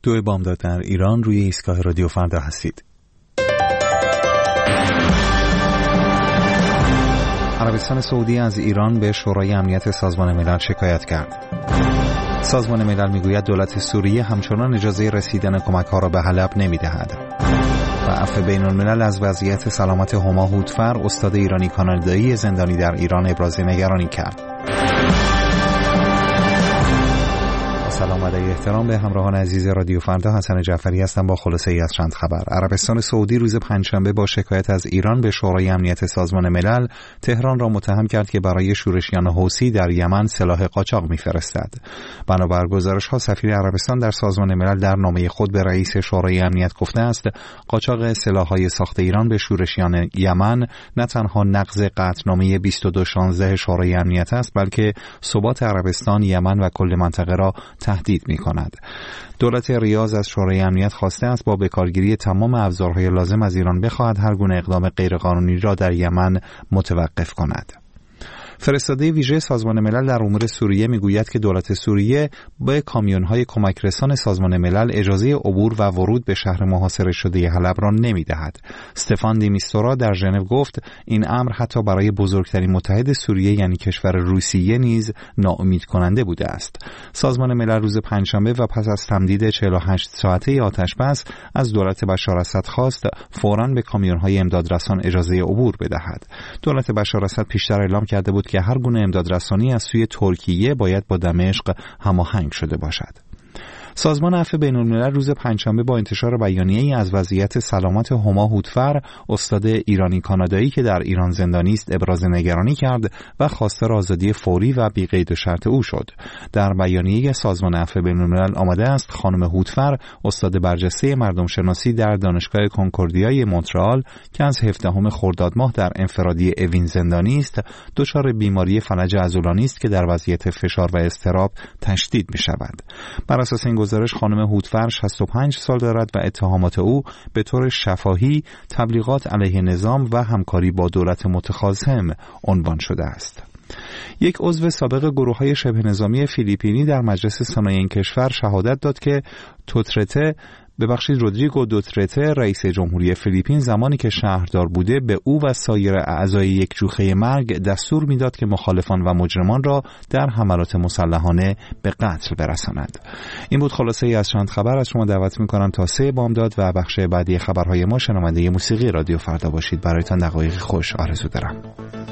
2 بامداد در ایران، روی ایستگاه رادیو فردا هستید. عربستان سعودی از ایران به شورای امنیت سازمان ملل شکایت کرد. سازمان ملل میگوید دولت سوریه همچنان اجازه رسیدن کمک‌ها را به حلب نمی‌دهد. و عفو بین الملل از وضعیت سلامت هما هوتفر، استاد ایرانی کانادایی زندانی در ایران، ابراز نگرانی کرد. سلام و احترام به همراهان عزیز رادیو فردا، حسن جعفری هستم با خلاصه ای از چند خبر. عربستان سعودی روز پنجشنبه با شکایت از ایران به شورای امنیت سازمان ملل تهران را متهم کرد که برای شورشیان حوثی در یمن سلاح قاچاق می‌فرستد. بنابر گزارش‌ها سفیر عربستان در سازمان ملل در نامه خود به رئیس شورای امنیت گفته است قاچاق سلاح‌های ساخت ایران به شورشیان یمن نه تنها نقض قطعنامه 2216 شورای امنیت است، بلکه ثبات عربستان، یمن و کل منطقه را تهدید می کند. دولت ریاض از شورای امنیت خواسته است با بکارگیری تمام ابزارهای لازم از ایران بخواهد هر گونه اقدام غیرقانونی را در یمن متوقف کند. فرستاده ویژه سازمان ملل در امور سوریه میگوید که دولت سوریه به کامیون‌های کمک رسان سازمان ملل اجازه عبور و ورود به شهر محاصره شده حلب را نمی‌دهد. استفان دی میستورا در ژنو گفت این امر حتی برای بزرگترین متحد سوریه یعنی کشور روسیه نیز ناامید کننده بوده است. سازمان ملل روز پنجشنبه و پس از تمدید 48 ساعته آتش بس از دولت بشار اسد خواست فوراً به کامیون‌های امدادرسان اجازه عبور بدهد. دولت بشار اسد پیشتر اعلام کرده بود که هر گونه امدادرسانی از سوی ترکیه باید با دمشق هماهنگ شده باشد. سازمان عفو بین الملل روز پنجشنبه با انتشار بیانیه‌ای از وضعیت سلامت هما هوتفر، استاد ایرانی کانادایی که در ایران زندانی است، ابراز نگرانی کرد و خواستار آزادی فوری و بی قید و شرط او شد. در بیانیه سازمان عفو بین الملل آمده است خانم هوتفر، استاد برجسته مردم شناسی در دانشگاه کنکوردیای مونترال که از 17 خرداد ماه در انفرادی اوین زندانی است، دچار بیماری فلج عضلانی است که در وضعیت فشار و اضطراب تشدید می‌شود. بر اساس این گزارش خانم هوتفر 65 سال دارد و اتهامات او به طور شفاهی تبلیغات علیه نظام و همکاری با دولت متخاصم عنوان شده است. یک عضو سابق گروه‌های شبه نظامی فیلیپینی در مجلس سنای این کشور شهادت داد که رودریگو دوترته، رئیس جمهوری فیلیپین، زمانی که شهردار بوده به او و سایر اعضای یک جوخه مرگ دستور میداد که مخالفان و مجرمان را در حملات مسلحانه به قتل برسانند. این بود خلاصه ای از چند خبر. از شما دعوت می‌کنم تا 3 بامداد و بخش بعدی خبرهای ما شنونده موسیقی رادیو فردا باشید. برایتان دقایق خوش آرزو دارم.